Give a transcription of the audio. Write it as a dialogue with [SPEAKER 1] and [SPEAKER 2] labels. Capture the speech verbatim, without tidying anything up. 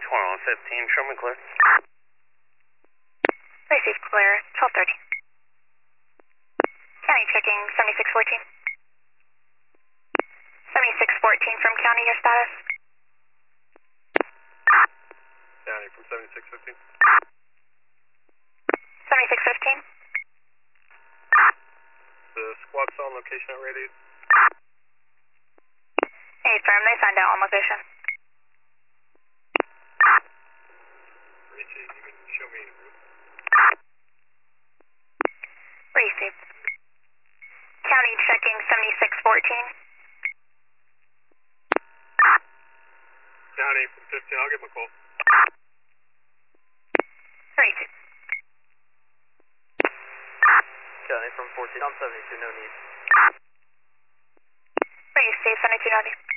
[SPEAKER 1] twelve fifteen, show me clear.
[SPEAKER 2] Received clear, twelve thirty. County checking seventy-six fourteen. seventy-six fourteen from county, your status?
[SPEAKER 3] County from seventy-six fifteen.
[SPEAKER 2] seventy-six fifteen.
[SPEAKER 3] The squad cell on location at radius.
[SPEAKER 2] Hey, firm, they signed out on location.
[SPEAKER 3] Richie, you can show me.
[SPEAKER 2] Received. County checking seventy-six fourteen.
[SPEAKER 3] County from fifteen, I'll give him a call.
[SPEAKER 2] Received.
[SPEAKER 4] County from fourteen, I'm seventy-two, no need.
[SPEAKER 2] Received, seventy-two ninety.